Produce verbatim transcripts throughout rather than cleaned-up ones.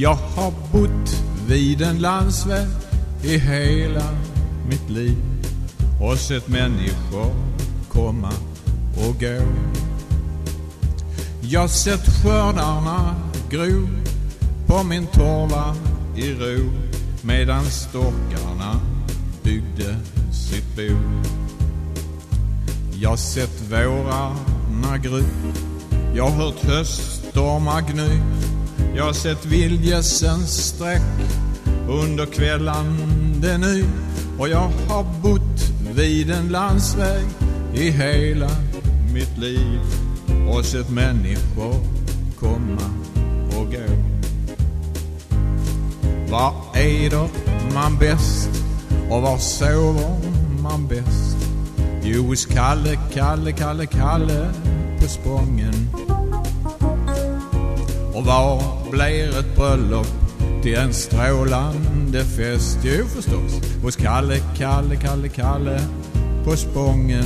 Jag har bott vid en landsväg i hela mitt liv och sett människor komma och gå. Jag sett skördarna gro på min torva i ro medan storkarna byggde sitt bo. Jag sett vårarna gry, jag har hört höststormar gny. Jag har sett vildgässens sträck under kvällande ny. Och jag har bott vid en landsväg i hela mitt liv och sett människor komma och gå. Var äter man bäst och var sover man bäst? Jo, hos Kalle, Kalle, Kalle, Kalle på Spången. Och var blir ett bröllop till en strålande fest? Jo, förstås, hos Kalle, Kalle, Kalle, Kalle på Spången.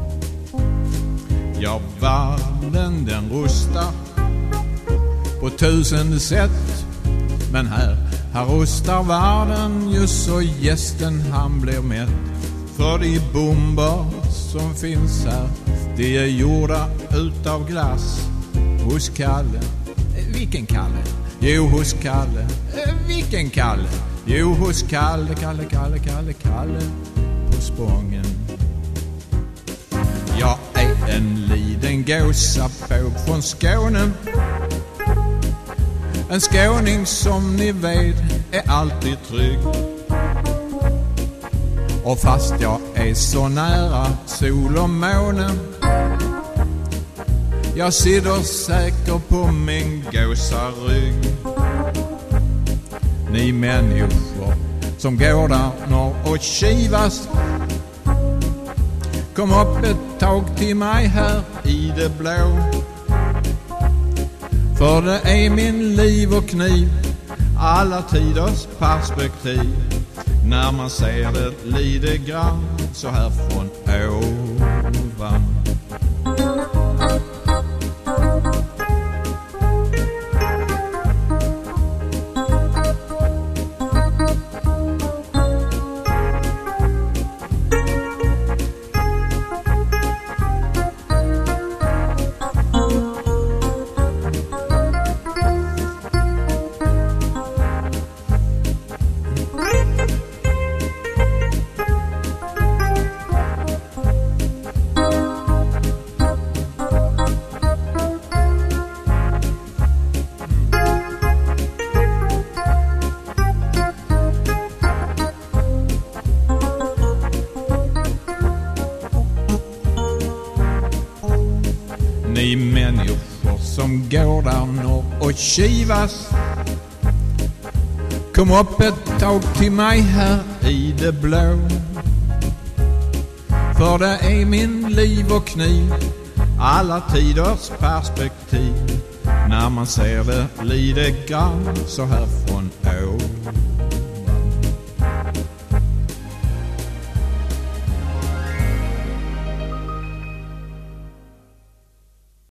Ja, världen den rustar på tusen sätt, men här, här rustar världen just så gästen han blir mätt. För de bomber som finns här, de är gjorda utav glass. Hos Kalle, vilken Kalle? Jo, hos Kalle, vilken Kalle? Jo, hos Kalle, Kalle, Kalle, Kalle, Kalle på Spången. Jag är en liten gåsapåg från Skåne, en skåning som ni vet är alltid trygg. Och fast jag är så nära sol och måne, jag sitter säker på min gåsarrygg. Ni människor som går där norr och kivas, kom upp ett tag till mig här i det blå. För det är min liv och kniv, alla tiders perspektiv, när man ser det lite grann så här från ovan. Ni människor som går där norr och kivas, kom upp ett tag till mig här i det blå. För det är min liv och kniv, alla tiders perspektiv, när man ser det lite grann så här från ovan.